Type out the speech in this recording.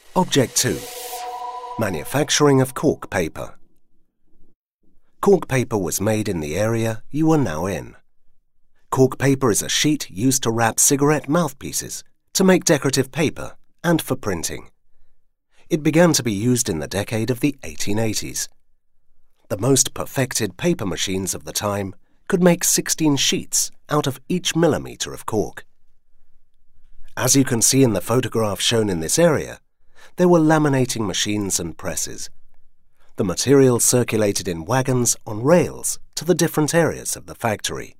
Object 2. Manufacturing of cork paper. Cork paper was made in the area you are now in. Cork paper is a sheet used to wrap cigarette mouthpieces, to make decorative paper, and for printing. It began to be used in the decade of the 1880s. The most perfected paper machines of the time could make 16 sheets out of each millimetre of cork. As you can see in the photograph shown in this area, there were laminating machines and presses. The material circulated in wagons on rails to the different areas of the factory.